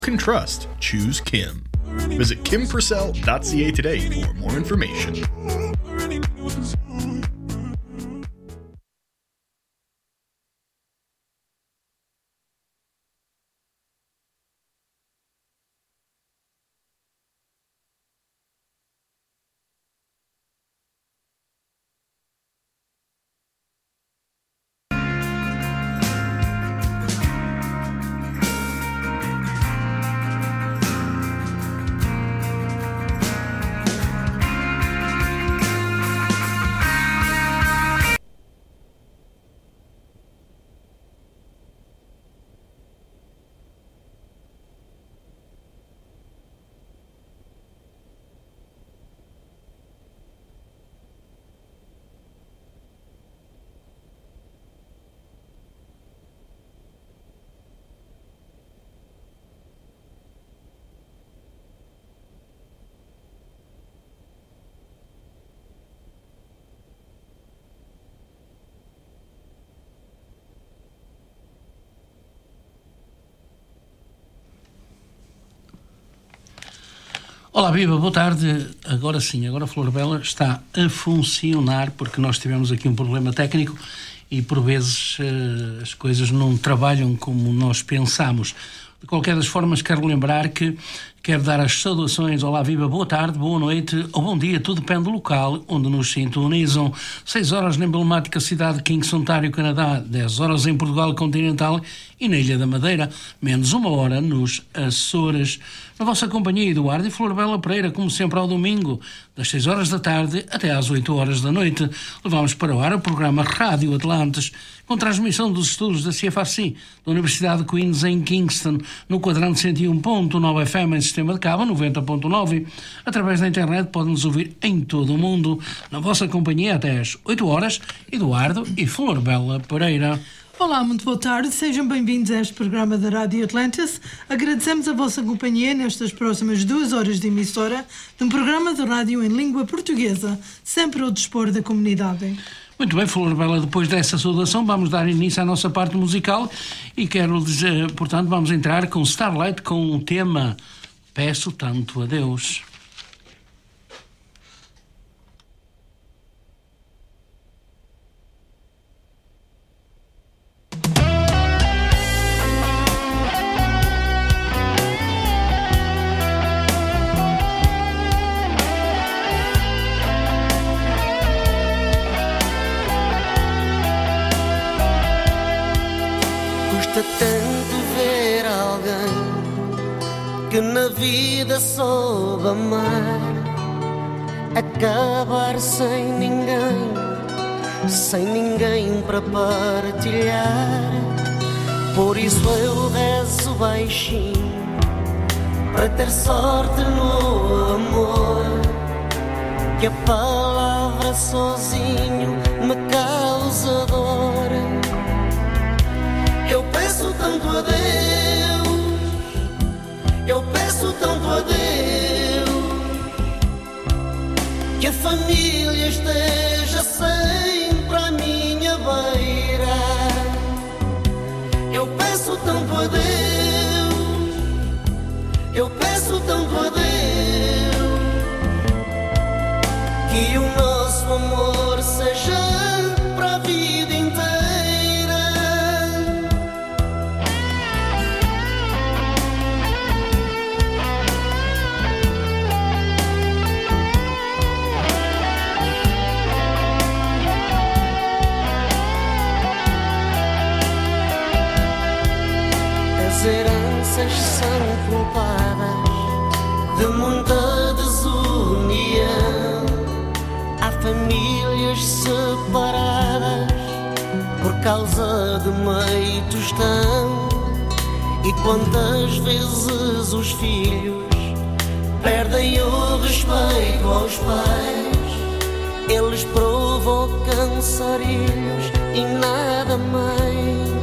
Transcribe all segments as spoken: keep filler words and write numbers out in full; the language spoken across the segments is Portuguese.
Can trust. Choose Kim. Visit kim purcell dot c a today for more information. Olá, viva, boa tarde. Agora sim, agora a Flor Bela está a funcionar, porque nós tivemos aqui um problema técnico e por vezes uh, as coisas não trabalham como nós pensamos. De qualquer das formas, quero lembrar que quero dar as saudações. Olá, viva, boa tarde, boa noite ou bom dia, tudo depende do local onde nos sintonizam. seis horas na emblemática cidade de Kingston, Ontário, Canadá, dez horas em Portugal continental e na Ilha da Madeira, menos uma hora nos Açores. Na vossa companhia, Eduardo e Flor Bela Pereira, como sempre ao domingo, das seis horas da tarde até às oito horas da noite, levamos para o ar o programa Rádio Atlantes, com transmissão dos estudos da C F R C, da Universidade de Queens em Kingston, no quadrante cento e um ponto nove F M em sistema de cabo, noventa ponto nove. Através da internet podem-nos ouvir em todo o mundo. Na vossa companhia até às oito horas, Eduardo e Flor Bela Pereira. Olá, muito boa tarde, sejam bem-vindos a este programa da Rádio Atlantis. Agradecemos a vossa companhia nestas próximas duas horas de emissora de um programa de rádio em língua portuguesa, sempre ao dispor da comunidade. Muito bem, Flor Bela, depois dessa saudação vamos dar início à nossa parte musical e quero dizer, portanto, vamos entrar com Starlight com o tema Peço Tanto a Deus. Custa tanto ver alguém que na vida soube amar, acabar sem ninguém, sem ninguém para partilhar. Por isso eu rezo baixinho para ter sorte no amor, que a palavra sozinho me causa dor. Eu peço tanto a Deus, eu peço tanto a Deus, que a família esteja sempre à minha beira. Eu peço tanto a Deus, eu peço tanto a Deus, que o nosso amor seja para a vida inteira. As heranças são culpadas de muita desunião. Há famílias separadas por causa de meio tostão. E quantas vezes os filhos perdem o respeito aos pais, eles provocam sarilhos e nada mais.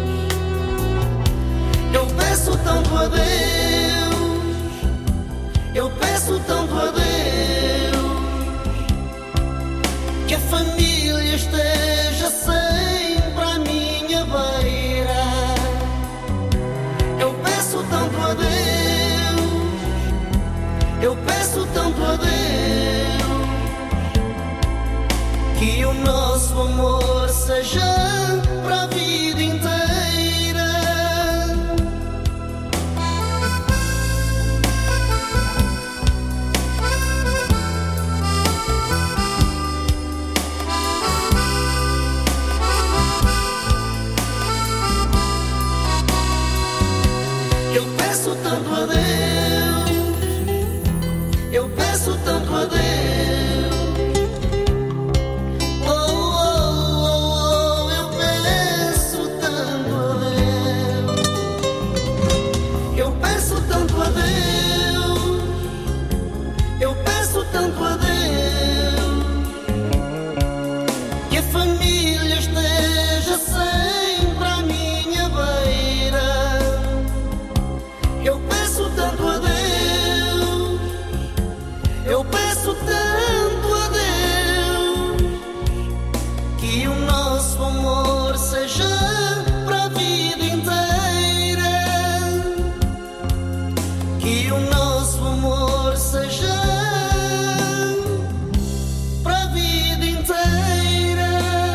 Eu peço tanto a Deus, eu peço tanto a Deus, que a família esteja sempre à minha beira. Eu peço tanto a Deus, seja para a vida inteira. Eu peço tanto a Deus, eu peço tanto a Deus. Oh, oh, oh, oh, eu peço tanto a Deus. Eu peço tanto a Deus, eu peço tanto a Deus, que a família esteja sempre à minha beira. Eu peço tanto a Deus, eu peço tanto a Deus, que o nosso amor seja para a vida inteira, que o nosso amor seja para a vida inteira.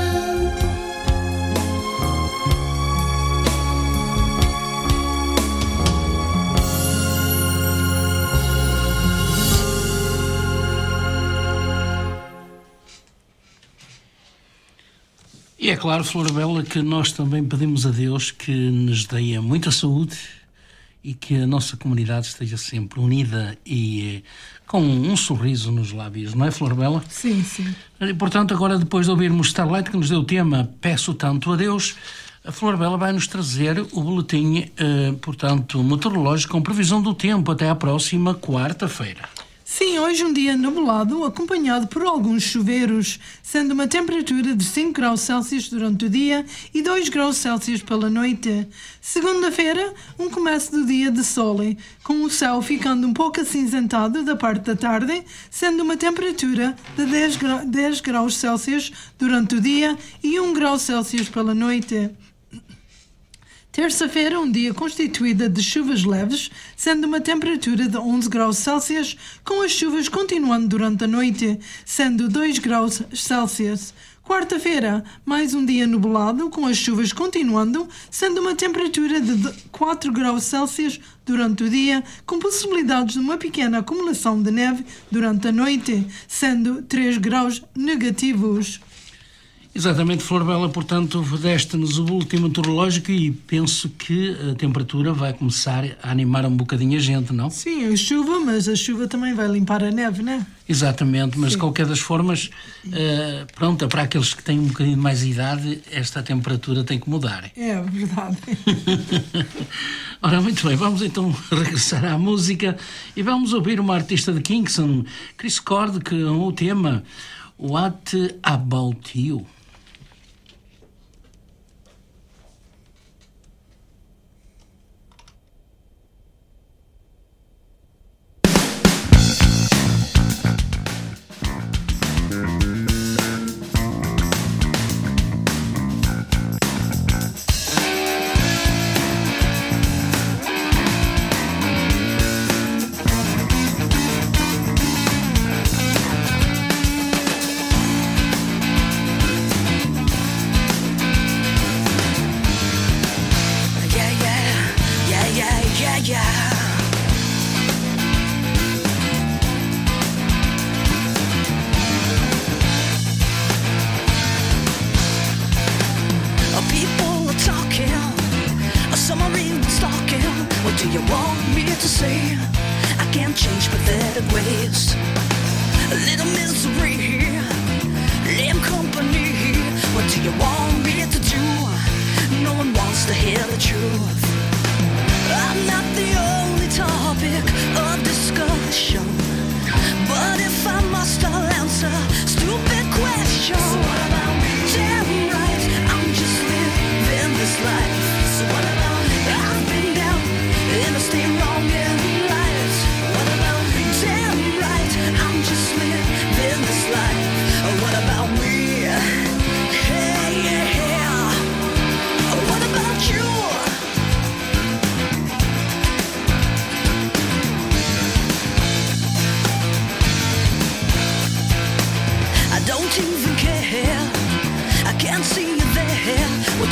E é claro, Florbela, que nós também pedimos a Deus que nos dê muita saúde e que a nossa comunidade esteja sempre unida e eh, com um sorriso nos lábios, não é, Florbela? Sim, sim. E, portanto, agora depois de ouvirmos Starlight, que nos deu o tema Peço Tanto a Deus, a Florbela vai nos trazer o boletim, eh, portanto, meteorológico com previsão do tempo até à próxima quarta-feira. Sim, hoje um dia nublado, acompanhado por alguns chuveiros, sendo uma temperatura de cinco graus Celsius durante o dia e dois graus Celsius pela noite. Segunda-feira, um começo do dia de sol, com o céu ficando um pouco acinzentado da parte da tarde, sendo uma temperatura de dez, gra- dez graus Celsius durante o dia e um grau Celsius pela noite. Terça-feira, um dia constituído de chuvas leves, sendo uma temperatura de onze graus Celsius, com as chuvas continuando durante a noite, sendo dois graus Celsius. Quarta-feira, mais um dia nublado, com as chuvas continuando, sendo uma temperatura de quatro graus Celsius durante o dia, com possibilidades de uma pequena acumulação de neve durante a noite, sendo três graus negativos. Exatamente, Florbela, portanto, deste-nos o boletim meteorológico e penso que a temperatura vai começar a animar um bocadinho a gente, não? Sim, a chuva, mas a chuva também vai limpar a neve, não é? Exatamente, mas Sim. de qualquer das formas, uh, pronto, para aqueles que têm um bocadinho mais idade, esta temperatura tem que mudar. É verdade. Ora, muito bem, vamos então regressar à música e vamos ouvir uma artista de Kingston, Chris Cord, com o tema What About You?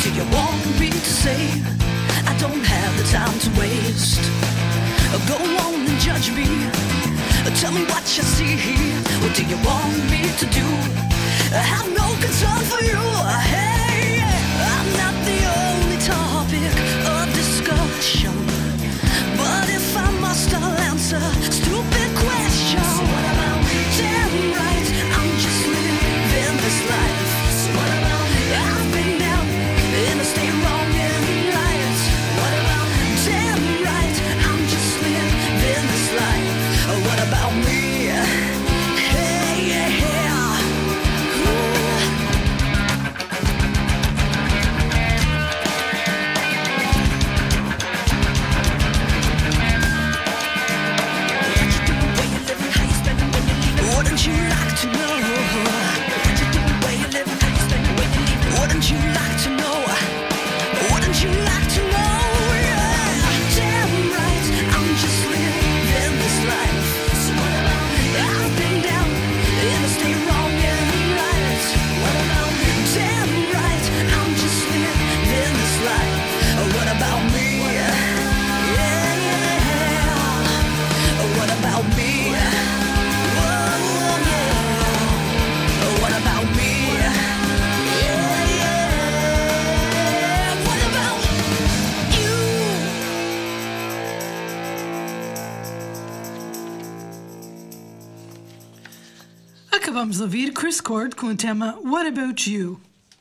What do you want me to say? I don't have the time to waste. Go on and judge me. Tell me what you see. What do you want me to do? I have no concern for you. Hey, I'm not the only topic of discussion, but if I must, I'll answer stupid questions. So what about me? Damn right, I'm just living this life. So what about me? I've been down in a state wrong and right. What about me? Damn right, I'm just living this life. What about me? Hey, yeah, yeah. Wouldn't you like to know what you do, where you live, how you spend, where you leave? Wouldn't you like to know? Wouldn't you like to know? Yeah, damn right, I'm just living this life. So what about me? I've been down in a state wrong and right. What about me? Damn right, I'm just living this life. What about me? Yeah, what about me? What about me? Yeah, yeah. What about you? Acabamos de ouvir Chris Cord com o tema What About You?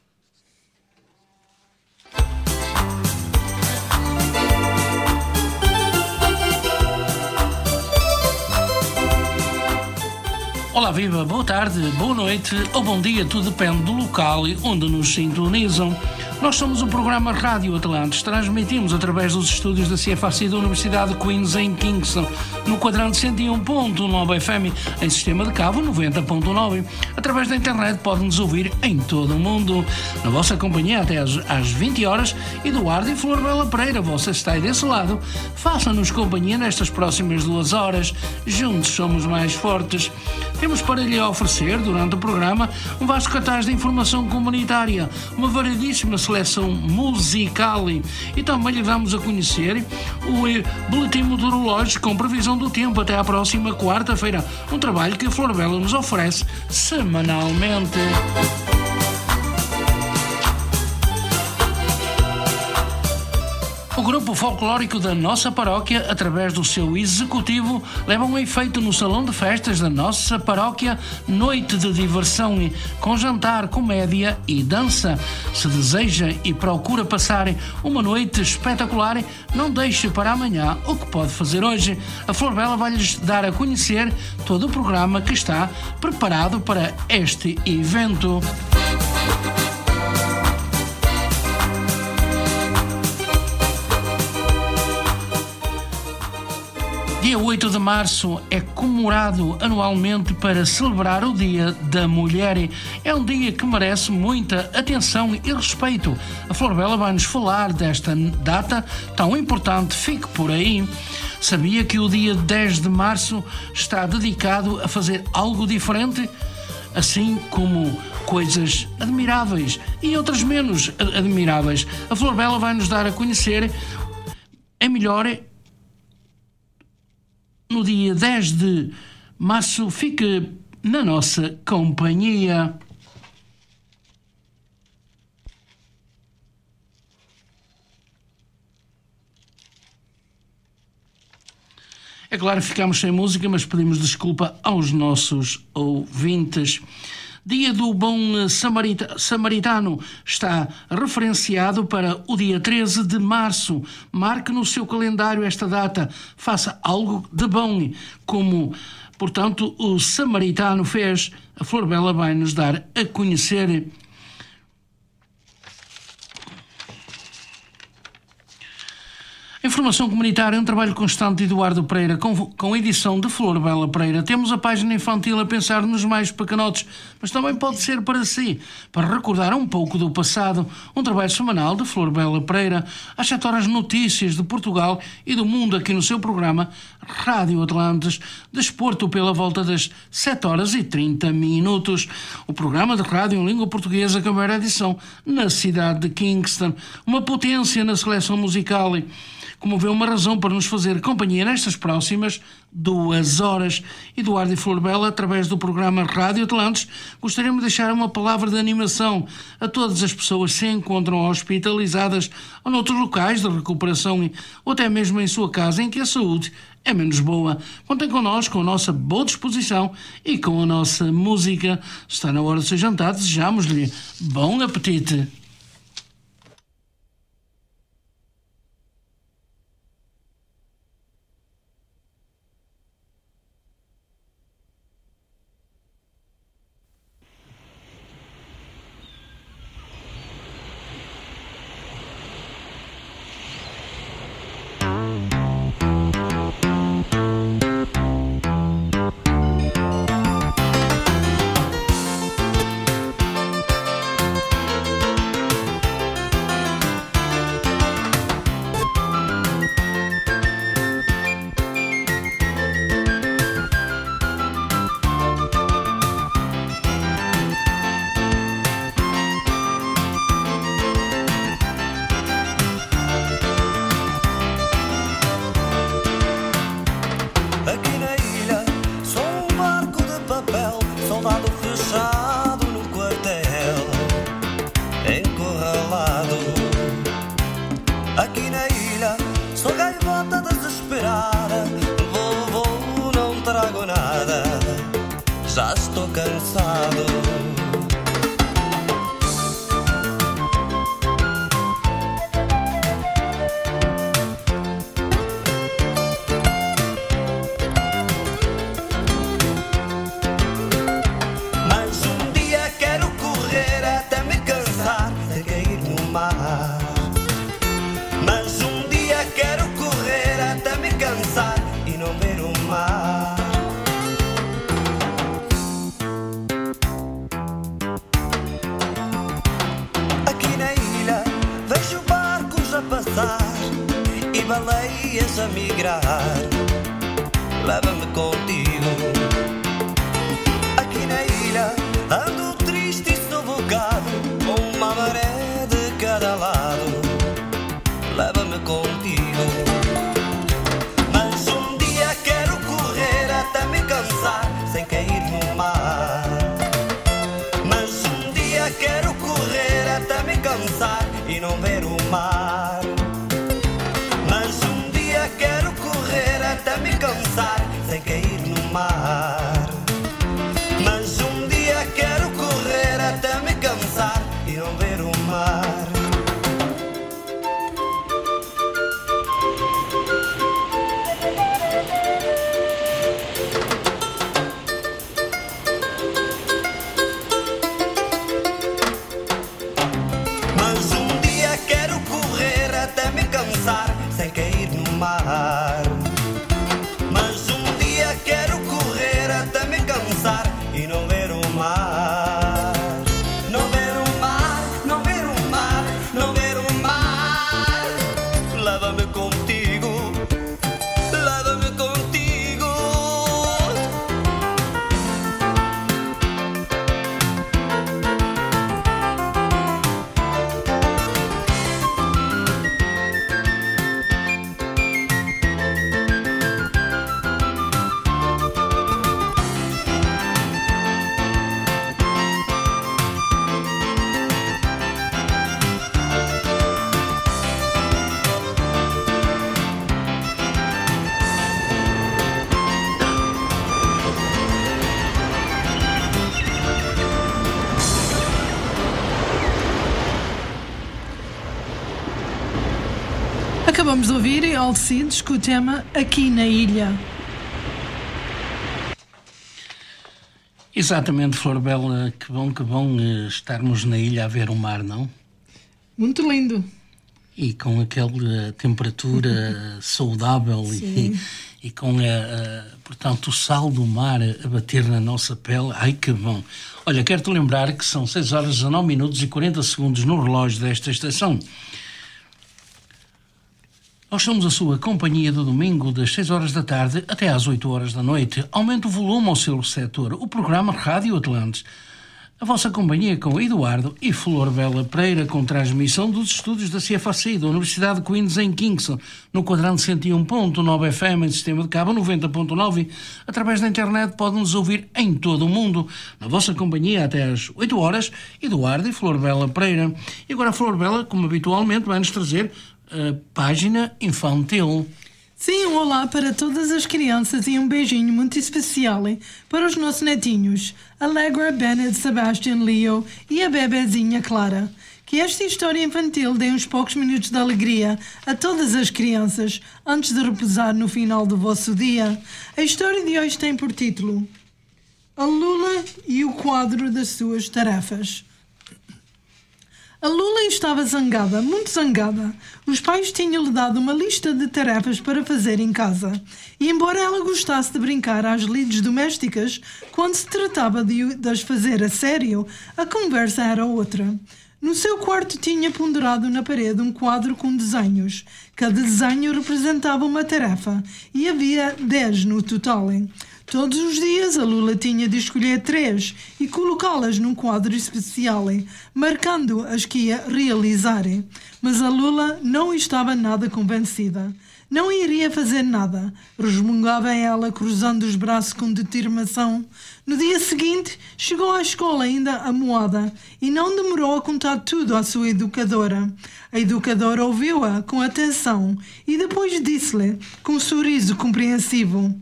Olá, viva, boa tarde, boa noite ou bom dia, tudo depende do local onde nos sintonizam. Nós somos o programa Rádio Atlantis, transmitimos através dos estúdios da C F A C da Universidade de Queens em Kingston, no quadrante cento e um ponto nove F M, em sistema de cabo noventa ponto nove. Através da internet podem-nos ouvir em todo o mundo. Na vossa companhia até às, às vinte horas, Eduardo e Flor Bela Pereira, você está aí desse lado. Façam-nos companhia nestas próximas duas horas. Juntos somos mais fortes. Temos para lhe oferecer, durante o programa, um vasto cartaz de informação comunitária, uma variedíssima seleção musical e também lhe damos a conhecer o eh, boletim meteorológico com previsão do tempo até à próxima quarta-feira, um trabalho que a Flor Bela nos oferece semanalmente. O grupo folclórico da nossa paróquia, através do seu executivo, leva um efeito no salão de festas da nossa paróquia, noite de diversão com jantar, comédia e dança. Se deseja e procura passar uma noite espetacular, não deixe para amanhã o que pode fazer hoje. A Flor Bela vai-lhes dar a conhecer todo o programa que está preparado para este evento. Dia oito de março é comemorado anualmente para celebrar o Dia da Mulher. É um dia que merece muita atenção e respeito. A Flor Bela vai-nos falar desta data tão importante. Fique por aí. Sabia que o dia dez de março está dedicado a fazer algo diferente? Assim como coisas admiráveis e outras menos admiráveis. A Flor Bela vai-nos dar a conhecer a melhor. No dia dez de março, fique na nossa companhia. É claro que ficamos sem música, mas pedimos desculpa aos nossos ouvintes. Dia do Bom Samarita- Samaritano está referenciado para o dia treze de março. Marque no seu calendário esta data. Faça algo de bom, como, portanto, o Samaritano fez. A Flor Bela vai nos dar a conhecer. Em Informação comunitária, um trabalho constante de Eduardo Pereira, com, com edição de Flor Bela Pereira. Temos a página infantil a pensar nos mais pequenotes, mas também pode ser para si, para recordar um pouco do passado. Um trabalho semanal de Flor Bela Pereira. Às sete horas, notícias de Portugal e do mundo aqui no seu programa Rádio Atlantes. Desporto pela volta das sete horas e trinta minutos. O programa de rádio em língua portuguesa, com a maior edição na cidade de Kingston. Uma potência na seleção musical e como vê, uma razão para nos fazer companhia nestas próximas duas horas. Eduardo e Flor Bela, através do programa Rádio Atlantes, gostaríamos de deixar uma palavra de animação a todas as pessoas que se encontram hospitalizadas ou noutros locais de recuperação ou até mesmo em sua casa em que a saúde é menos boa. Contem connosco, com a nossa boa disposição e com a nossa música. Está na hora de ser jantar, desejamos-lhe bom apetite. baleias a migrar, leva-me contigo. Aqui na ilha ando triste e sufocado, com uma maré de cada lado, leva-me contigo. Mas um dia quero correr até me cansar, sem cair no mar. Mas um dia quero correr até me cansar e não ver o mar. Mas um dia quero correr até me cansar, sem cair no mar. Mas um dia quero correr até me cansar e não ver o mar. Mas um dia quero correr até me cansar, sem cair no mar. Mas um dia quero correr até me cansar e não ver o mar. Não ver o mar, não ver o mar, não ver o mar. Leva-me contigo, leva-me contigo. Acabamos de ouvir Alcides com o tema Aqui na Ilha. Exatamente, Flor Bela, que bom, que bom eh, estarmos na ilha a ver o mar, não? Muito lindo. E com aquela temperatura saudável e, e com, a, a, portanto, o sal do mar a bater na nossa pele. Ai, que bom! Olha, quero-te lembrar que são seis horas, dezanove minutos e quarenta segundos no relógio desta estação. Nós somos a sua companhia do domingo, das seis horas da tarde até às oito horas da noite. Aumente o volume ao seu receptor. O programa Rádio Atlantes. A vossa companhia com Eduardo e Flor Bela Pereira, com transmissão dos estúdios da C F A C, da Universidade de Queens em Kingston, no quadrante cento e um ponto nove F M, em sistema de cabo noventa ponto nove. Através da internet podem-nos ouvir em todo o mundo. Na vossa companhia até às oito horas, Eduardo e Flor Bela Pereira. E agora a Flor Bela, como habitualmente, vai-nos trazer a página infantil. Sim, um olá para todas as crianças e um beijinho muito especial para os nossos netinhos, Allegra, Bennett, Sebastian, Leo e a bebezinha Clara. Que esta história infantil dê uns poucos minutos de alegria a todas as crianças antes de repousar no final do vosso dia. A história de hoje tem por título A Lula e o quadro das suas tarefas. A Lula estava zangada, muito zangada. Os pais tinham-lhe dado uma lista de tarefas para fazer em casa. E embora ela gostasse de brincar às lides domésticas, quando se tratava de, de as fazer a sério, a conversa era outra. No seu quarto tinha pendurado na parede um quadro com desenhos. Cada desenho representava uma tarefa e havia dez no total. Todos os dias a Lula tinha de escolher três e colocá-las num quadro especial, marcando as que ia realizar. Mas a Lula não estava nada convencida. Não iria fazer nada, resmungava ela, cruzando os braços com determinação. No dia seguinte, chegou à escola ainda amuada e não demorou a contar tudo à sua educadora. A educadora ouviu-a com atenção e depois disse-lhe, com um sorriso compreensivo: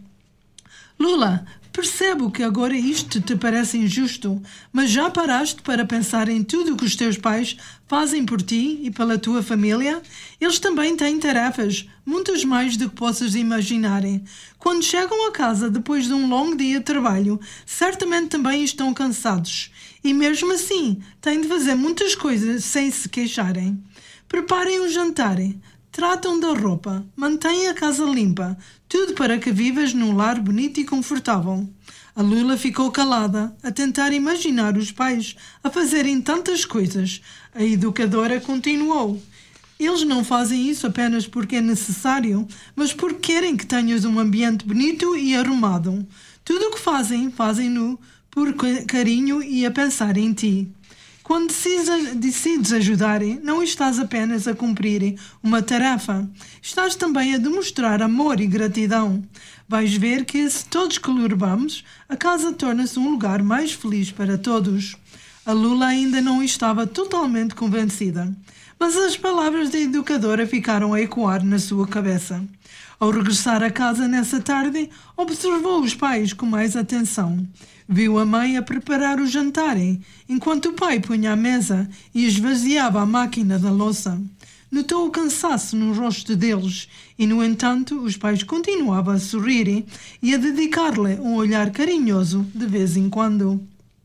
Lula, percebo que agora isto te parece injusto, mas já paraste para pensar em tudo o que os teus pais fazem por ti e pela tua família? Eles também têm tarefas, muitas mais do que possas imaginar. Quando chegam a casa depois de um longo dia de trabalho, certamente também estão cansados. E mesmo assim, têm de fazer muitas coisas sem se queixarem. Preparem o jantar, tratam da roupa, mantêm a casa limpa, tudo para que vivas num lar bonito e confortável. A Lula ficou calada, a tentar imaginar os pais a fazerem tantas coisas. A educadora continuou: Eles não fazem isso apenas porque é necessário, mas porque querem que tenhas um ambiente bonito e arrumado. Tudo o que fazem, fazem-no por carinho e a pensar em ti. Quando decides ajudar, não estás apenas a cumprir uma tarefa, estás também a demonstrar amor e gratidão. Vais ver que, se todos colaboramos, a casa torna-se um lugar mais feliz para todos. A Lula ainda não estava totalmente convencida, mas as palavras da educadora ficaram a ecoar na sua cabeça. Ao regressar a casa nessa tarde, observou os pais com mais atenção. Viu a mãe a preparar o jantar, enquanto o pai punha a mesa e esvaziava a máquina da louça. Notou o cansaço no rosto deles e, no entanto, os pais continuavam a sorrir e a dedicar-lhe um olhar carinhoso de vez em quando.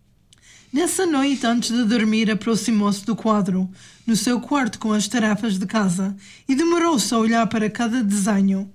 Nessa noite, antes de dormir, aproximou-se do quadro, no seu quarto com as tarefas de casa, e demorou-se a olhar para cada desenho.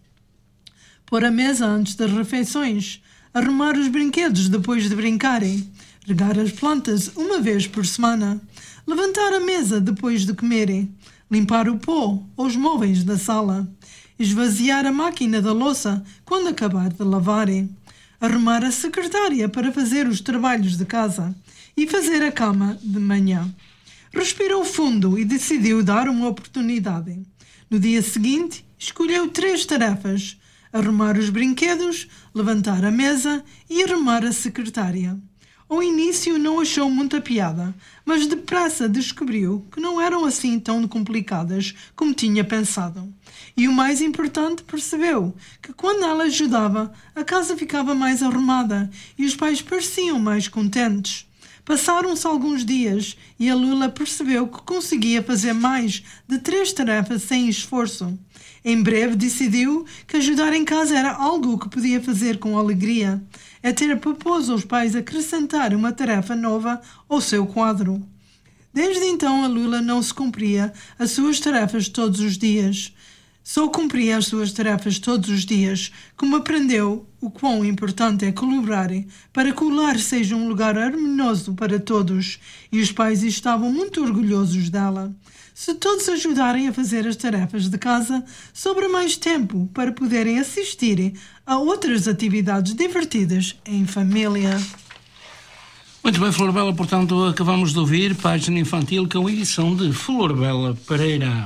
Pôr a mesa antes das refeições, arrumar os brinquedos depois de brincarem, regar as plantas uma vez por semana, levantar a mesa depois de comerem, limpar o pó ou os móveis da sala, esvaziar a máquina da louça quando acabar de lavarem, arrumar a secretária para fazer os trabalhos de casa e fazer a cama de manhã. Respirou fundo e decidiu dar uma oportunidade. No dia seguinte, escolheu três tarefas: arrumar os brinquedos, levantar a mesa e arrumar a secretária. Ao início não achou muita piada, mas depressa descobriu que não eram assim tão complicadas como tinha pensado. E o mais importante, percebeu que quando ela ajudava, a casa ficava mais arrumada e os pais pareciam mais contentes. Passaram-se alguns dias e a Lula percebeu que conseguia fazer mais de três tarefas sem esforço. Em breve decidiu que ajudar em casa era algo que podia fazer com alegria. Até propôs aos pais acrescentar uma tarefa nova ao seu quadro. Desde então, a Lula não se cumpria as suas tarefas todos os dias. Só cumpria as suas tarefas todos os dias, como aprendeu o quão importante é colaborar para que o lar seja um lugar harmonioso para todos, e os pais estavam muito orgulhosos dela. Se todos ajudarem a fazer as tarefas de casa, sobra mais tempo para poderem assistir a outras atividades divertidas em família. Muito bem, Flor Bela, portanto, acabamos de ouvir Página Infantil com a edição de Flor Bela Pereira.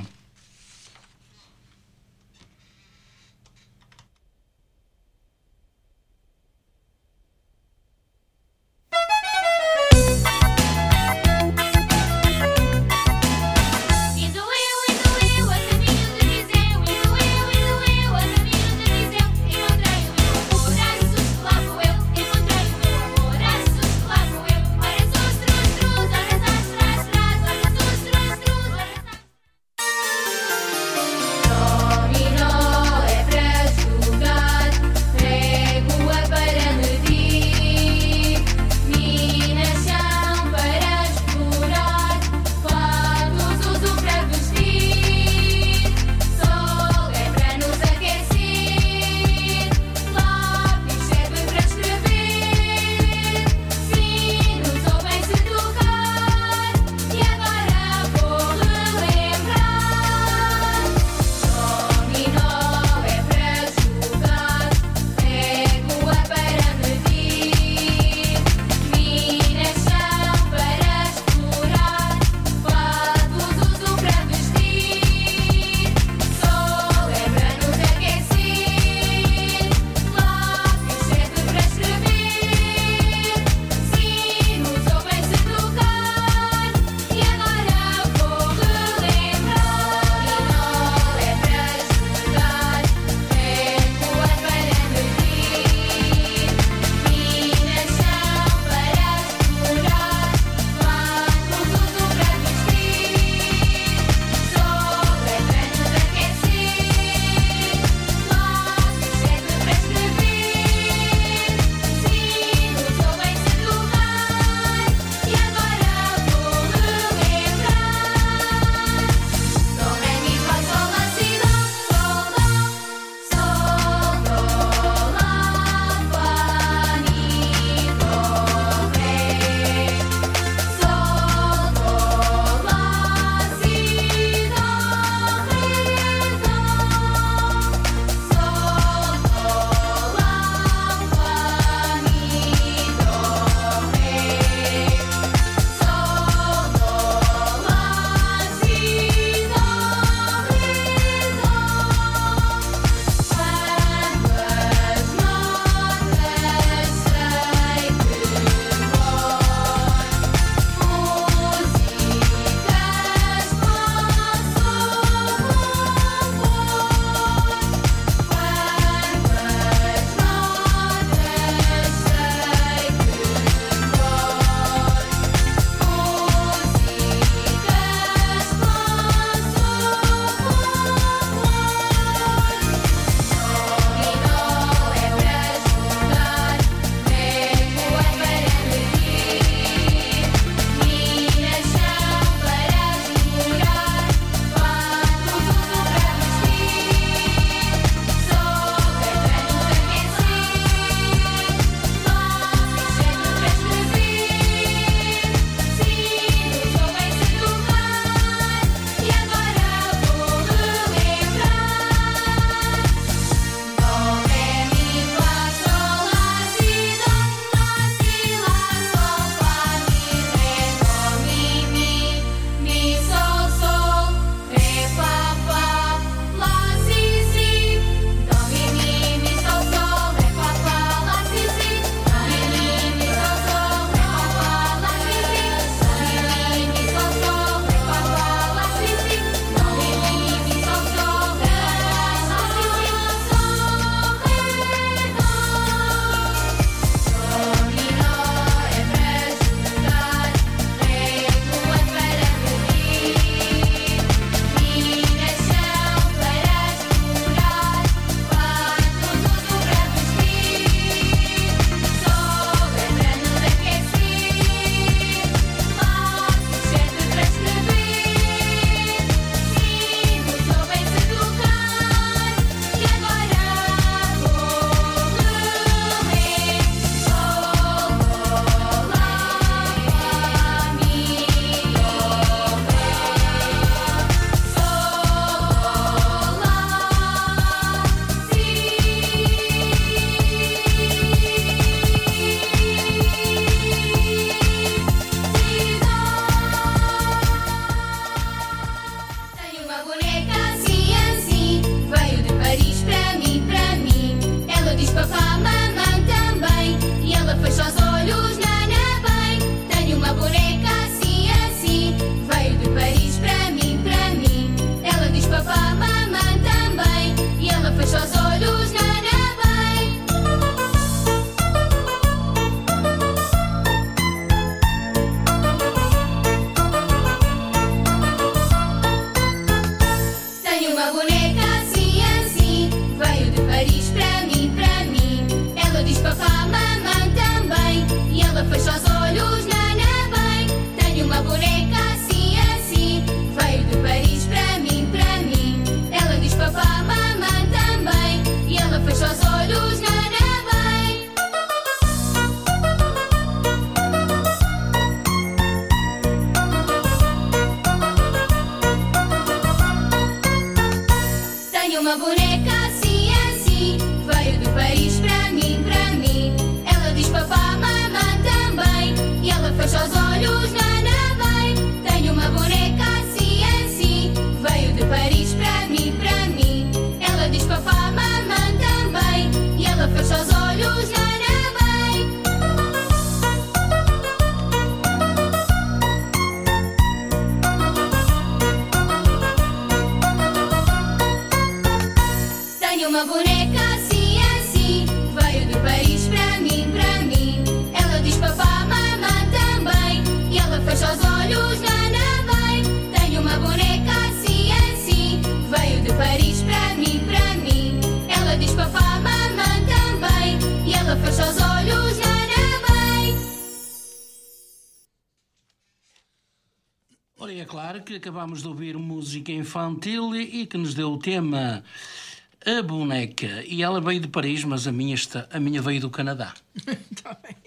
Ora, é claro que acabámos de ouvir música infantil e que nos deu o tema A Boneca. E ela veio de Paris, mas a minha, está, a minha veio do Canadá. Está bem.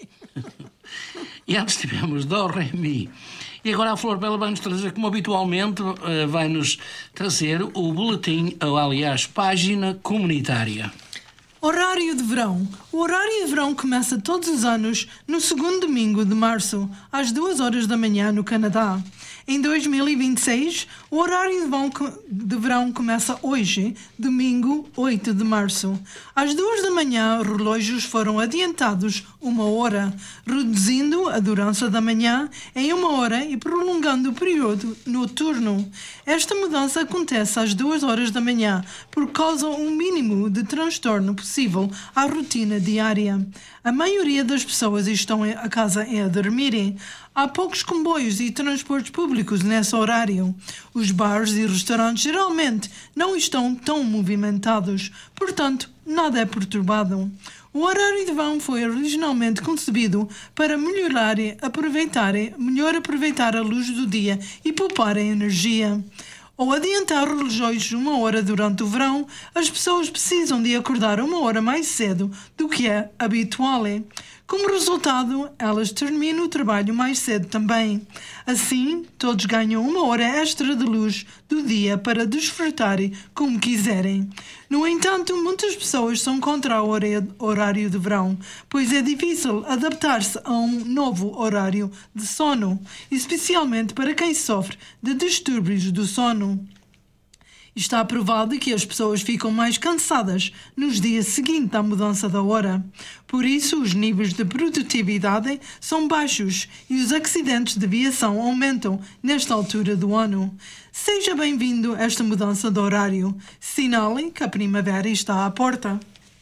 E antes tivemos Dó, Ré, Mi. E agora a Flor Bela vai-nos trazer, como habitualmente, vai-nos trazer o boletim, ou aliás, página comunitária. Horário de verão. O horário de verão começa todos os anos no segundo domingo de março, às duas horas da manhã no Canadá. Em dois mil e vinte e seis, o horário de verão começa hoje, domingo, oito de março. Às duas da manhã, os relógios foram adiantados uma hora, reduzindo a duração da manhã em uma hora e prolongando o período noturno. Esta mudança acontece às duas horas da manhã por causa um mínimo de transtorno possível à rotina diária. A maioria das pessoas estão a casa a dormirem. Há poucos comboios e transportes públicos nesse horário. Os bares e restaurantes geralmente não estão tão movimentados, portanto, nada é perturbado. O horário de verão foi originalmente concebido para melhorar e aproveitar, melhor aproveitar a luz do dia e poupar a energia. Ao adiantar os relógios uma hora durante o verão, as pessoas precisam de acordar uma hora mais cedo do que é habitual. Como resultado, elas terminam o trabalho mais cedo também. Assim, todos ganham uma hora extra de luz do dia para desfrutarem como quiserem. No entanto, muitas pessoas são contra o horário de verão, pois é difícil adaptar-se a um novo horário de sono, especialmente para quem sofre de distúrbios do sono. Está provado que as pessoas ficam mais cansadas nos dias seguintes à mudança da hora. Por isso, os níveis de produtividade são baixos e os acidentes de viação aumentam nesta altura do ano. Seja bem-vindo a esta mudança de horário. Sinale que a primavera está à porta.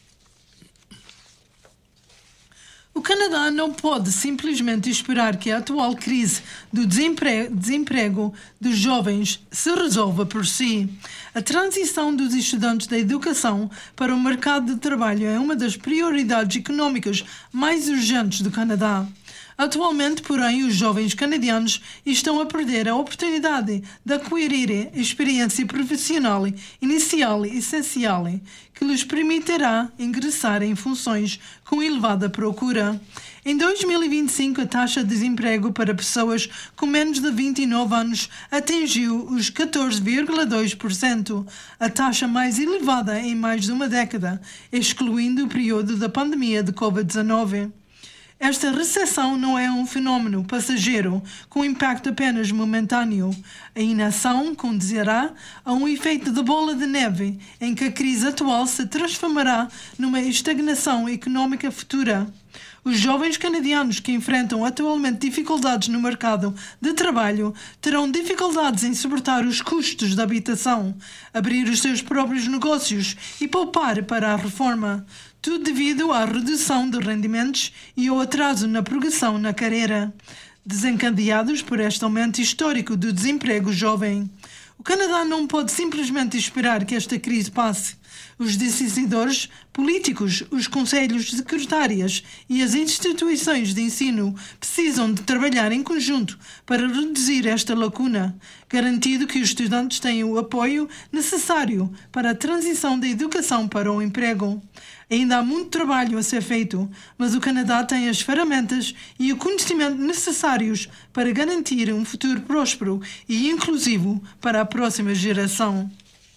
O Canadá não pode simplesmente esperar que a atual crise do desemprego, desemprego dos jovens se resolva por si. A transição dos estudantes da educação para o mercado de trabalho é uma das prioridades económicas mais urgentes do Canadá. Atualmente, porém, os jovens canadianos estão a perder a oportunidade de adquirir experiência profissional inicial e essencial que lhes permitirá ingressar em funções com elevada procura. Em dois mil e vinte e cinco, a taxa de desemprego para pessoas com menos de vinte e nove anos atingiu os catorze vírgula dois por cento, a taxa mais elevada em mais de uma década, excluindo o período da pandemia de covid dezenove. Esta recessão não é um fenómeno passageiro, com impacto apenas momentâneo. A inação conduzirá a um efeito de bola de neve, em que a crise atual se transformará numa estagnação económica futura. Os jovens canadianos que enfrentam atualmente dificuldades no mercado de trabalho terão dificuldades em suportar os custos da habitação, abrir os seus próprios negócios e poupar para a reforma. Tudo devido à redução de rendimentos e ao atraso na progressão na carreira, desencadeados por este aumento histórico do desemprego jovem. O Canadá não pode simplesmente esperar que esta crise passe. Os decisores políticos, os conselhos secretárias e as instituições de ensino precisam de trabalhar em conjunto para reduzir esta lacuna, garantindo que os estudantes tenham o apoio necessário para a transição da educação para o emprego. Ainda há muito trabalho a ser feito, mas o Canadá tem as ferramentas e o conhecimento necessários para garantir um futuro próspero e inclusivo para a próxima geração.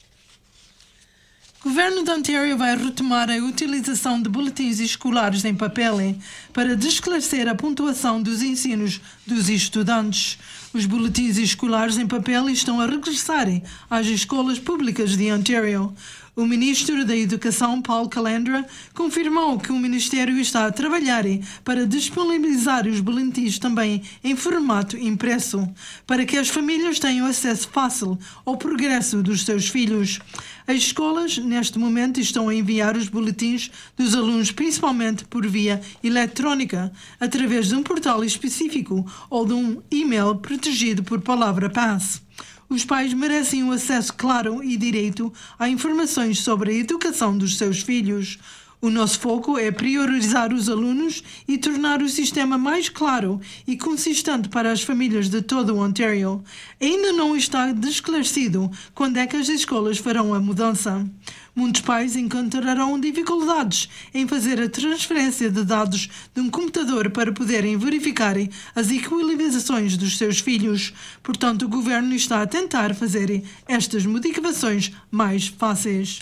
O Governo de Ontário vai retomar a utilização de boletins escolares em papel para desclarecer a pontuação dos ensinos dos estudantes. Os boletins escolares em papel estão a regressar às escolas públicas de Ontário. O Ministro da Educação, Paul Calandra, confirmou que o Ministério está a trabalhar para disponibilizar os boletins também em formato impresso, para que as famílias tenham acesso fácil ao progresso dos seus filhos. As escolas, neste momento, estão a enviar os boletins dos alunos principalmente por via eletrónica, através de um portal específico ou de um e-mail protegido por palavra-passe. Os pais merecem um acesso claro e direito a informações sobre a educação dos seus filhos. O nosso foco é priorizar os alunos e tornar o sistema mais claro e consistente para as famílias de todo o Ontário. Ainda não está esclarecido quando é que as escolas farão a mudança. Muitos pais encontrarão dificuldades em fazer a transferência de dados de um computador para poderem verificar as equalizações dos seus filhos. Portanto, o governo está a tentar fazer estas modificações mais fáceis.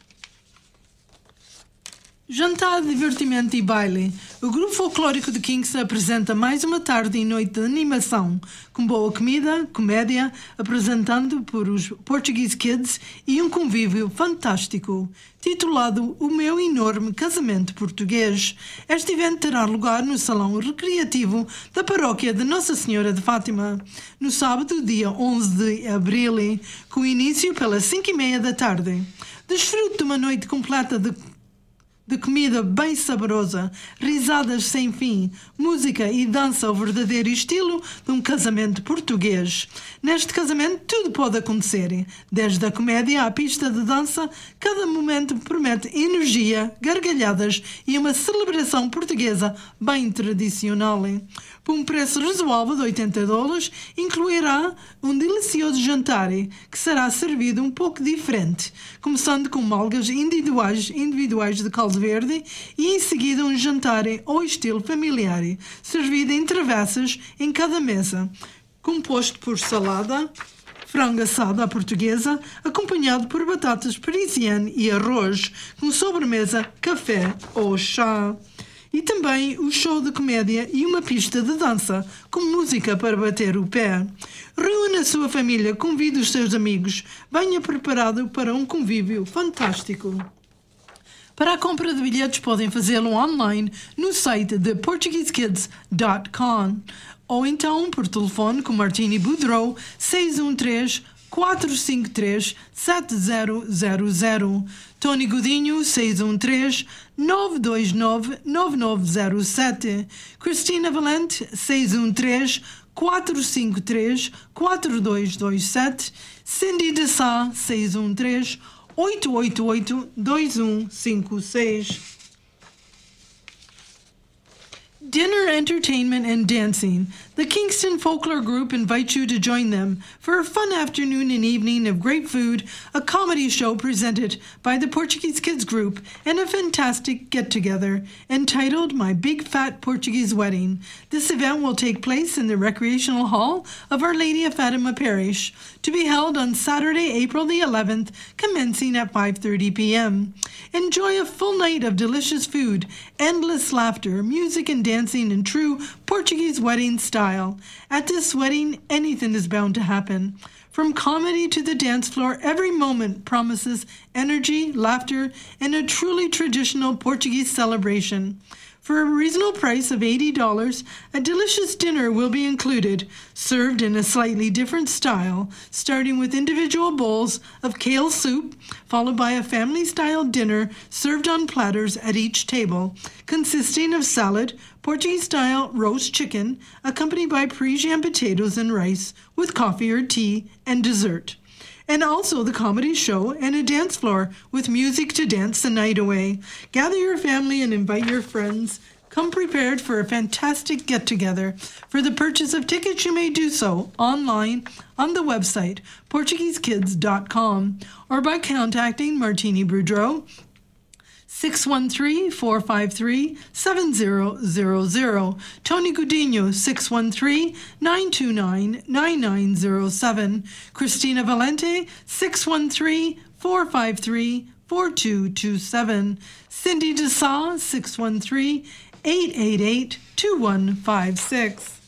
Jantar, divertimento e baile. O grupo folclórico de Kingston apresenta mais uma tarde e noite de animação, com boa comida, comédia, apresentando por os Portuguese Kids e um convívio fantástico, titulado O Meu Enorme Casamento Português. Este evento terá lugar no Salão Recreativo da Paróquia de Nossa Senhora de Fátima, no sábado, dia onze de abril, com início pelas cinco e meia da tarde. Desfrute de uma noite completa de de comida bem saborosa, risadas sem fim, música e dança ao verdadeiro estilo de um casamento português. Neste casamento tudo pode acontecer, desde a comédia à pista de dança, cada momento promete energia, gargalhadas e uma celebração portuguesa bem tradicional. Por um preço razoável de oitenta dólares, incluirá um delicioso jantar que será servido um pouco diferente, começando com malgas individuais, individuais de caldo verde e em seguida um jantar ao estilo familiar, servido em travessas em cada mesa, composto por salada, frango assado à portuguesa, acompanhado por batatas parisiennes e arroz, com sobremesa, café ou chá. E também o show de comédia e uma pista de dança, com música para bater o pé. Reúna a sua família, convide os seus amigos, venha preparado para um convívio fantástico. Para a compra de bilhetes podem fazê-lo online no site de portuguese kids dot com ou então por telefone com Martini Boudreau seis um três, quatro cinco três, sete zero zero zero, Tony Godinho seis um três, nove dois nove, nove nove zero sete, Cristina Valente seis um três, quatro cinco três, quatro dois dois sete, Cindy de Sá seis um três, oito oito oito, dois um cinco seis. Dinner, entertainment, and dancing. The Kingston Folklore Group invites you to join them for a fun afternoon and evening of great food, a comedy show presented by the Portuguese Kids Group, and a fantastic get-together entitled My Big Fat Portuguese Wedding. This event will take place in the Recreational Hall of Our Lady of Fatima Parish, to be held on Saturday, April the eleventh, commencing at five thirty p.m. Enjoy a full night of delicious food, endless laughter, music, and dancing in true Portuguese wedding style. At this wedding, anything is bound to happen. From comedy to the dance floor, every moment promises energy, laughter, and a truly traditional Portuguese celebration. For a reasonable price of eighty dollars, a delicious dinner will be included, served in a slightly different style, starting with individual bowls of kale soup, followed by a family-style dinner served on platters at each table, consisting of salad, Portuguese-style roast chicken, accompanied by pre-jam potatoes and rice, with coffee or tea, and dessert. And also the comedy show and a dance floor with music to dance the night away. Gather your family and invite your friends. Come prepared for a fantastic get-together. For the purchase of tickets, you may do so online on the website portuguese kids dot com or by contacting Martini Boudreau, six one three, four five three, seven zero zero zero. Tony Godinho, six one three, nine two nine, nine nine zero seven. Cristina Valente, six one three, four five three, four two two seven. Cindy de Sá, six one three, eight eight eight, two one five six.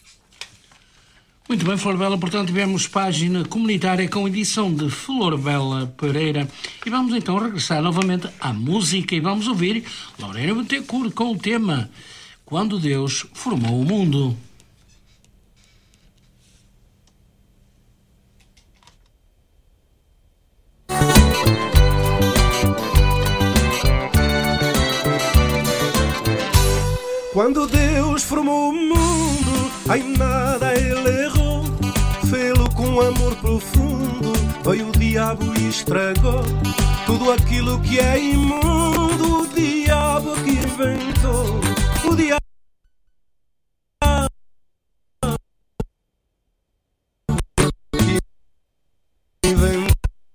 Muito bem, Flor Bela, portanto tivemos página comunitária com edição de Flor Bela Pereira e vamos então regressar novamente à música e vamos ouvir Lorena Bittencourt com o tema Quando Deus Formou o Mundo. Quando Deus formou o mundo, em nada ele errou. Fê-lo com amor profundo, veio o diabo e estragou tudo aquilo que é imundo. O dia diabo que inventou, o diabo que inventou.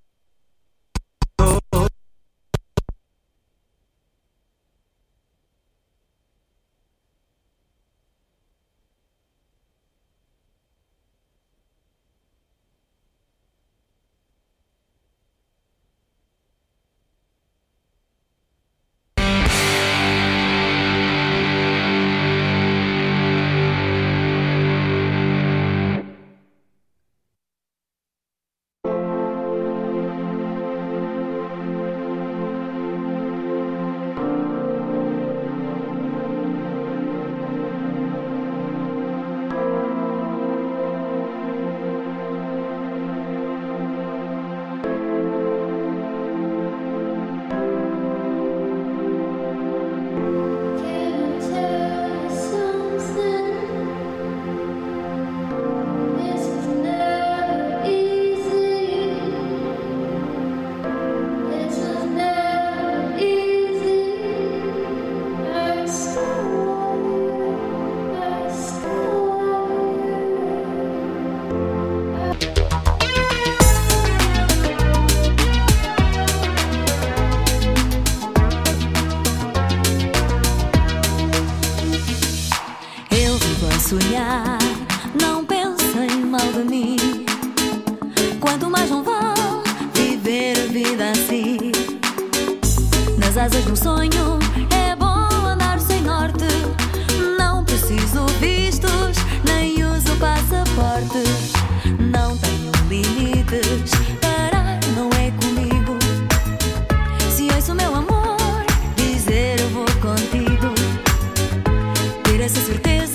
Sonhar, não pensem mal de mim. Quanto mais não vão viver a vida assim. Nas asas de um sonho é bom andar sem norte. Não preciso vistos, nem uso passaporte. Não tenho limites, parar não é comigo. Se ouço o meu amor dizer eu vou contigo, ter essa certeza.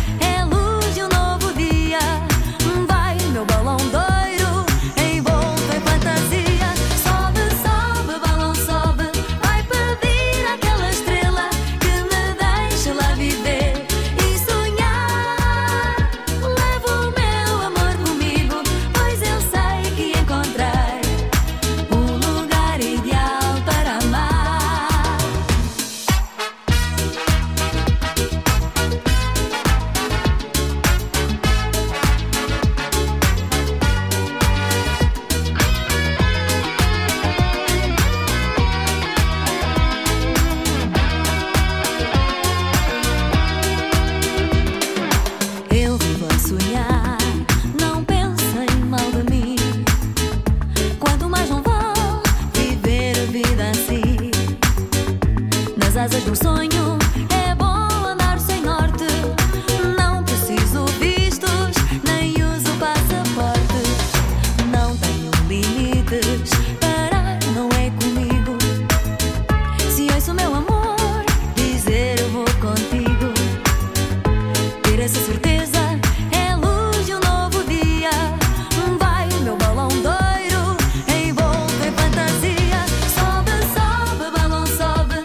Asas do sonho é bom andar sem norte. Não preciso vistos, nem uso passaporte. Não tenho limites, parar não é comigo. Se ouço o meu amor dizer eu vou contigo, ter essa certeza é luz de um novo dia. Vai meu balão doiro, envolve em fantasia. Sobe, sobe, balão sobe.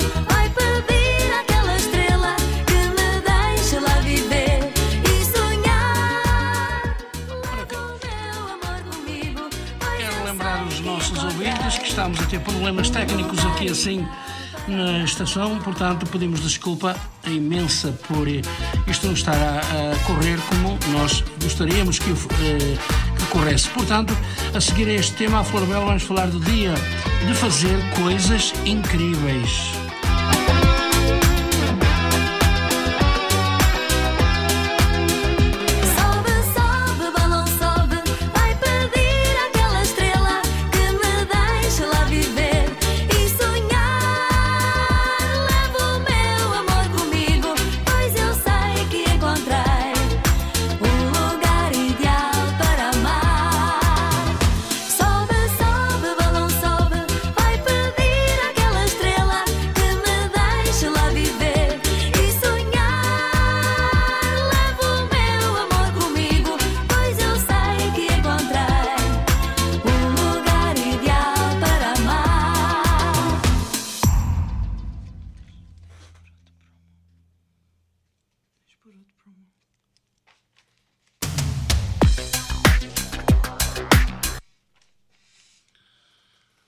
Que estamos a ter problemas técnicos aqui assim na estação, portanto pedimos desculpa imensa por isto não estar a, a correr como nós gostaríamos que, eh, que corresse. Portanto, a seguir a este tema, a Flor Bela, vamos falar do dia de fazer coisas incríveis.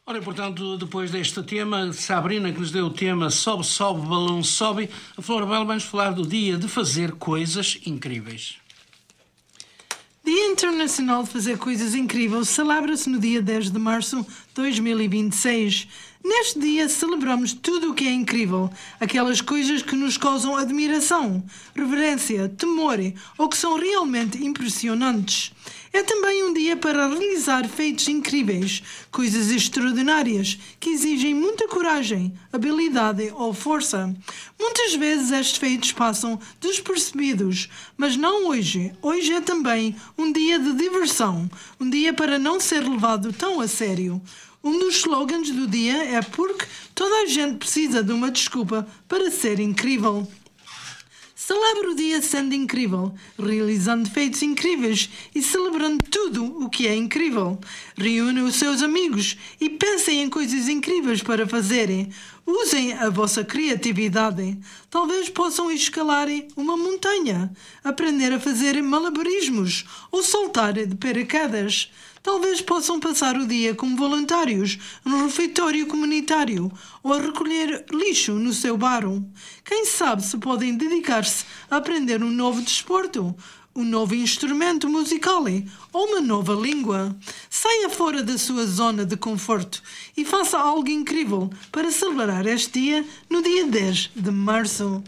Ora, portanto, depois deste tema, Sabrina, que nos deu o tema Sobe, Sobe, Balão Sobe, a Florbela vamos falar do dia de fazer coisas incríveis. Dia Internacional de Fazer Coisas Incríveis celebra-se no dia dez de março de dois mil e vinte e seis. Neste dia celebramos tudo o que é incrível, aquelas coisas que nos causam admiração, reverência, temor ou que são realmente impressionantes. É também um dia para realizar feitos incríveis, coisas extraordinárias que exigem muita coragem, habilidade ou força. Muitas vezes estes feitos passam despercebidos, mas não hoje. Hoje é também um dia de diversão, um dia para não ser levado tão a sério. Um dos slogans do dia é porque toda a gente precisa de uma desculpa para ser incrível. Celebra o dia sendo incrível, realizando feitos incríveis e celebrando tudo o que é incrível. Reúne os seus amigos e pensem em coisas incríveis para fazerem. Usem a vossa criatividade. Talvez possam escalar uma montanha, aprender a fazer malabarismos ou saltar de paraquedas. Talvez possam passar o dia como voluntários no refeitório comunitário ou a recolher lixo no seu bairro. Quem sabe se podem dedicar-se a aprender um novo desporto, um novo instrumento musical ou uma nova língua. Saia fora da sua zona de conforto e faça algo incrível para celebrar este dia no dia dez de março.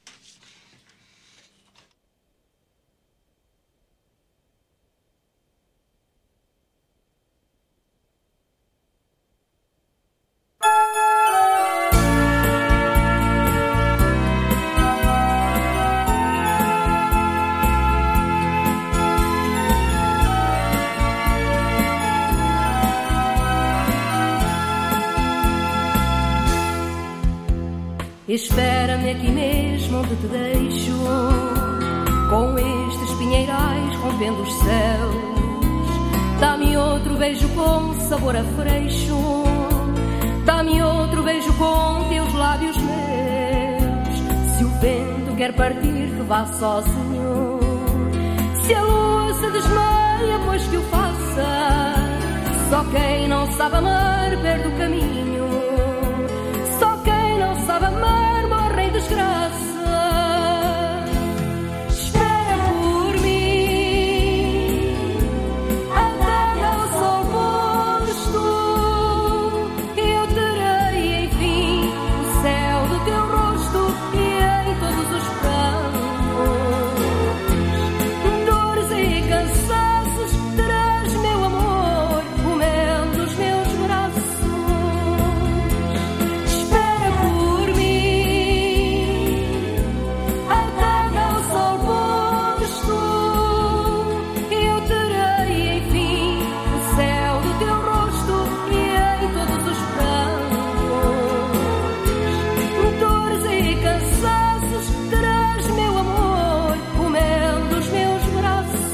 Espera-me aqui mesmo onde te deixo, com estes pinheirais rompendo os céus. Dá-me outro beijo com sabor a freixo, dá-me outro beijo com teus lábios meus. Se o vento quer partir, que vá sozinho. Se a lua se desmaia, pois que o faça. Só quem não sabe amar perde o caminho. Só quem não sabe amar morre em desgraça. Espera por mim até ao sol posto. Eu terei enfim o céu do teu rosto e em todos os campos dores e cansaços terás, meu amor, o mel dos meus braços. Espera por mim até ao sol posto. Eu terei enfim o céu do teu rosto e em todos os campos dores e cansaços terás, meu amor, o mel dos meus braços.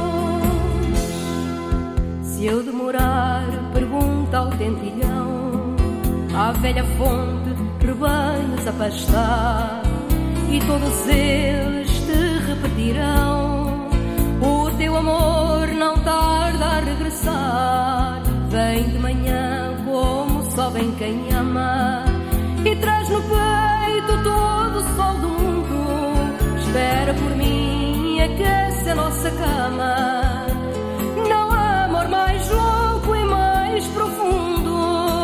Se eu demorar, pergunta ao tentilhão, à velha fonte, rebanhos a pastar, e todos eles te repetirão: o teu amor não tarda a regressar. Vem de manhã como só vem quem ama, e traz no peito todo o sol do mundo. Espera por mim e aquece a nossa cama. Não há amor mais louco e mais profundo.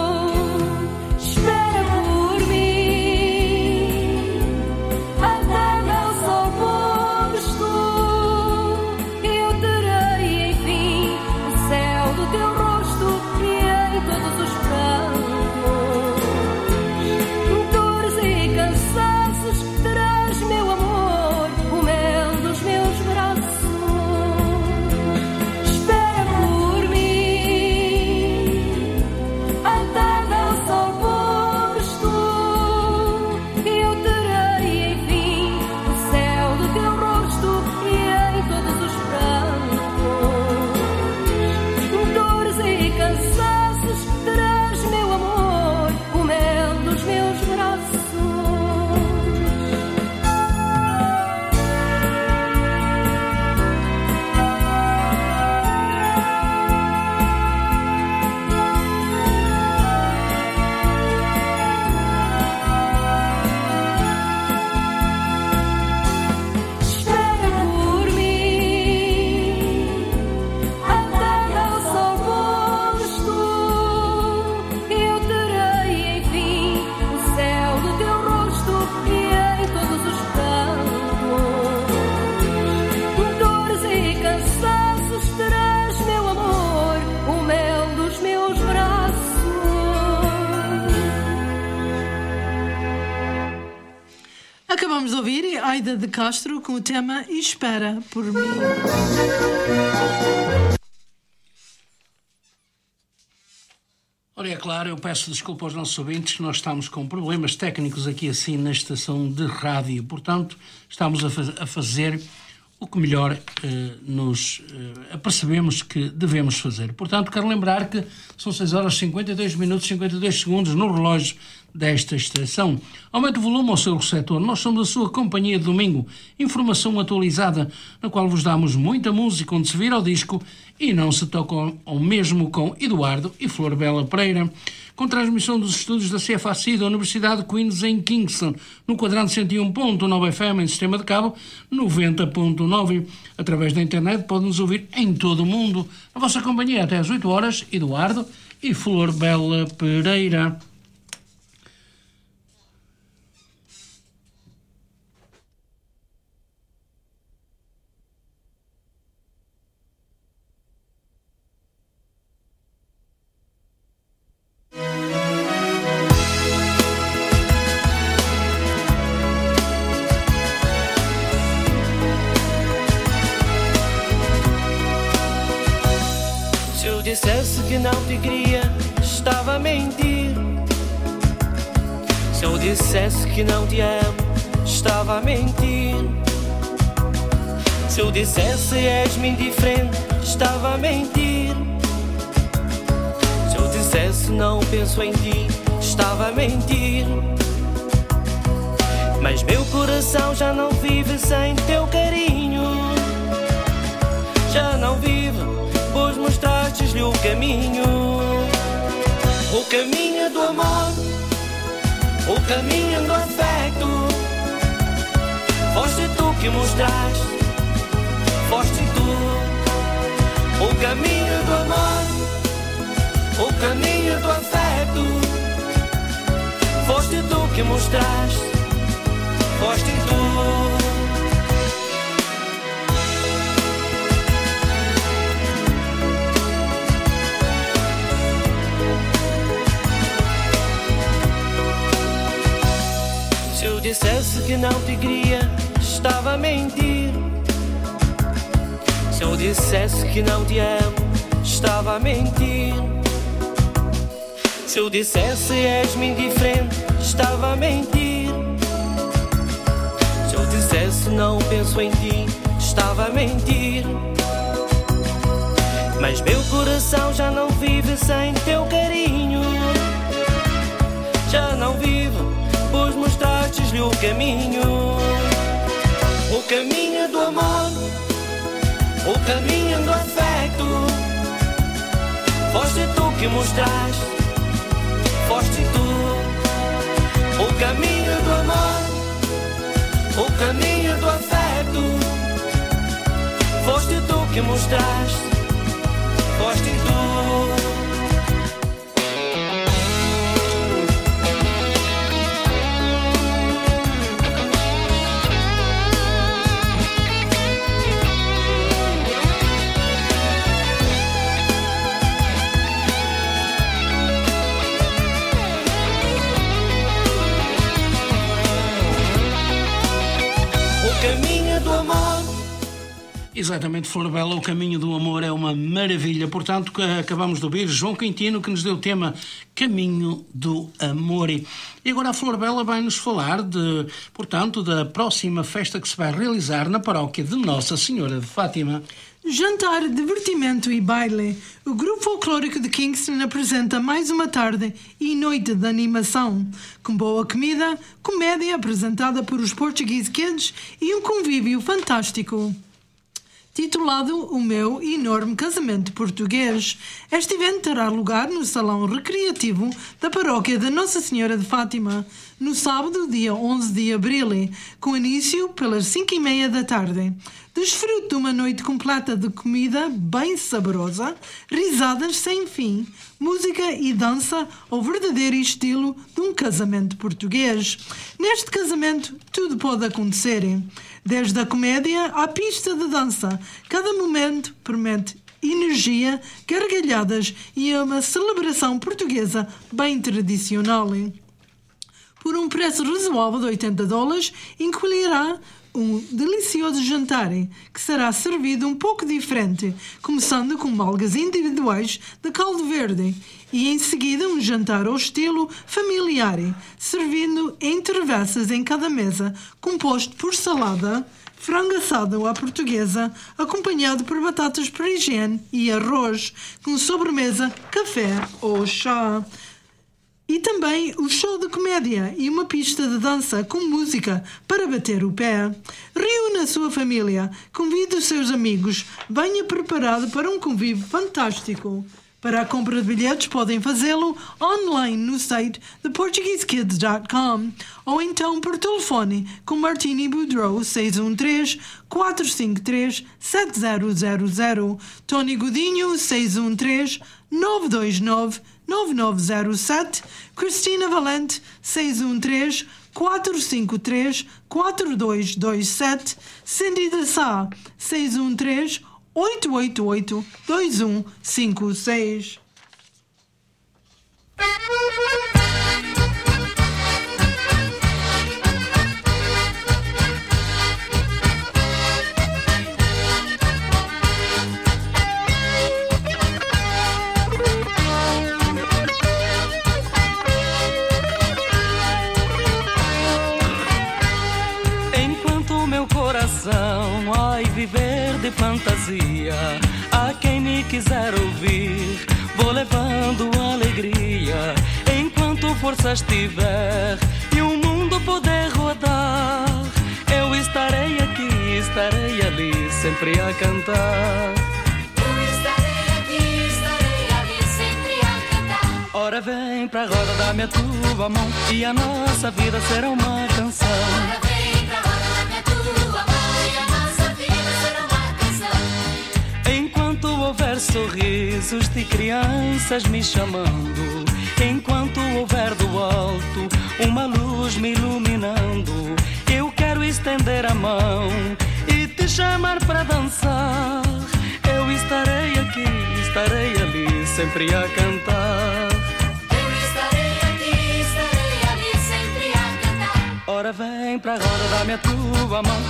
Espera por mim até ao sol posto. Eu terei enfim o céu do teu rosto e em todos os campos dores e cansaços terás, meu amor, o mel dos meus braços. Acabamos de ouvir Aida de Castro com o tema Espera por mim. Ora, é claro, eu peço desculpa aos nossos ouvintes, nós estamos com problemas técnicos aqui assim na estação de rádio, portanto, estamos a, faz- a fazer o que melhor eh, nos eh, apercebemos que devemos fazer. Portanto, quero lembrar que são seis horas e cinquenta e dois minutos e cinquenta e dois segundos no relógio desta estação. Aumente o volume ao seu receptor. Nós somos a sua companhia de domingo. Informação atualizada, na qual vos damos muita música onde se vira ao disco e não se toca ao mesmo com Eduardo e Flor Bela Pereira. Com transmissão dos estúdios da C F A C I da Universidade de Queens em Kingston, no quadrante cento e um ponto nove F M em sistema de cabo, noventa ponto nove. Através da internet pode-nos ouvir em todo o mundo. A vossa companhia até às oito horas, Eduardo e Flor Bela Pereira. Se eu dissesse que não te queria, estava a mentir. Se eu dissesse que não te amo, estava a mentir. Se eu dissesse és-me indiferente, estava a mentir. Se eu dissesse não penso em ti, estava a mentir. Mas meu coração já não vive sem teu carinho. Já não vive, pois mostrastes-lhe o caminho. O caminho do amor, o caminho do afeto. Foste tu que mostraste, foste tu. O caminho do amor, o caminho do afeto. Foste tu que mostraste, foste tu. Se eu dissesse que não te queria, estava a mentir. Se eu dissesse que não te amo, estava a mentir. Se eu dissesse és-me indiferente, estava a mentir. Se eu dissesse não penso em ti, estava a mentir. Mas meu coração já não vive sem teu carinho. Já não vive, pois mostrastes-lhe o caminho. O caminho do amor, o caminho do afeto. Foste tu que mostraste, foste tu. O caminho do amor, o caminho do afeto. Foste tu que mostraste, foste tu. Exatamente, Flor Bela, o caminho do amor é uma maravilha. Portanto, acabamos de ouvir João Quintino, que nos deu o tema Caminho do Amor. E agora a Flor Bela vai-nos falar, de, portanto, da próxima festa que se vai realizar na paróquia de Nossa Senhora de Fátima. Jantar, divertimento e baile. O Grupo Folclórico de Kingston apresenta mais uma tarde e noite de animação, com boa comida, comédia apresentada por os Portuguese Kids e um convívio fantástico. Titulado O Meu Enorme Casamento Português. Este evento terá lugar no Salão Recreativo da Paróquia de Nossa Senhora de Fátima, no sábado, dia onze de abril, com início pelas cinco e meia da tarde. Desfrute de uma noite completa de comida bem saborosa, risadas sem fim, música e dança ao verdadeiro estilo de um casamento português. Neste casamento, tudo pode acontecer. Desde a comédia à pista de dança, cada momento promete energia, gargalhadas e uma celebração portuguesa bem tradicional. por um preço razoável de oitenta dólares, incluirá um delicioso jantar que será servido um pouco diferente, começando com malgas individuais de caldo verde e em seguida um jantar ao estilo familiar, servindo em travessas em cada mesa, composto por salada, frango assado à portuguesa, acompanhado por batatas para higiene e arroz, com sobremesa, café ou chá. E também o show de comédia e uma pista de dança com música para bater o pé. Reúna a sua família, convide os seus amigos, venha preparado para um convívio fantástico. Para a compra de bilhetes podem fazê-lo online no site the portuguese kids dot com ou então por telefone com Martini Boudreau seis um três, quatro cinco três, sete zero zero zero, Tony Godinho seis um três, nove dois nove, nove nove zero sete, Cristina Valente seis um três, quatro cinco três, quatro dois dois sete, Cindy da Sá seis um três, oito oito oito, dois um cinco seis. Ai, viver de fantasia. A quem me quiser ouvir, vou levando alegria. Enquanto forças tiver e o mundo poder rodar, eu estarei aqui, estarei ali, sempre a cantar. Eu estarei aqui, estarei ali, sempre a cantar. Ora vem pra roda, dá-me a tua mão e a nossa vida será uma canção. Ora vem pra roda, dá-me a tua mão. Enquanto houver sorrisos de crianças me chamando, enquanto houver do alto uma luz me iluminando, eu quero estender a mão e te chamar para dançar. Eu estarei aqui, estarei ali, sempre a cantar. Eu estarei aqui, estarei ali, sempre a cantar. Ora vem pra roda, dá-me a tua mão